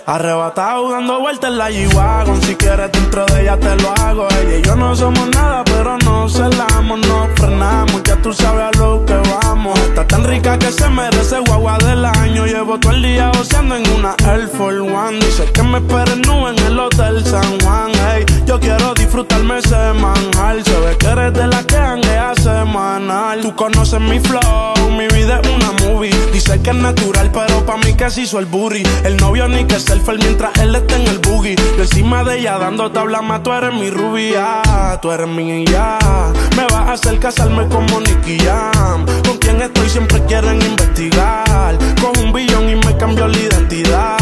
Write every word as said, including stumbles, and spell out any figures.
Arrebatado dando vueltas en la G-Wagon. Si quieres dentro de ella te lo hago. Ella y yo no somos nada, pero no celamos, no frenamos. Ya tú sabes a lo que vamos. Está tan rica que se merece guagua del año. Llevo todo el día goceando en una Air Force One. Dice que me espere en nube en el Hotel San Juan. Hey, yo quiero disfrutarme ese manjar. Se ve que eres de la que janguea semanal. Tú conoces mi flow, mi vida es una movie. Dice que es natural, pero pa' mí que se hizo el booty. El novio ni que selfie mientras él está en el boogie. Yo encima de ella dando tabla más, tú eres mi rubia, tú eres mi ya. Me vas a hacer casarme como Nicky Jam. Con quien estoy siempre quieren investigar. Con un billón y me cambió la identidad.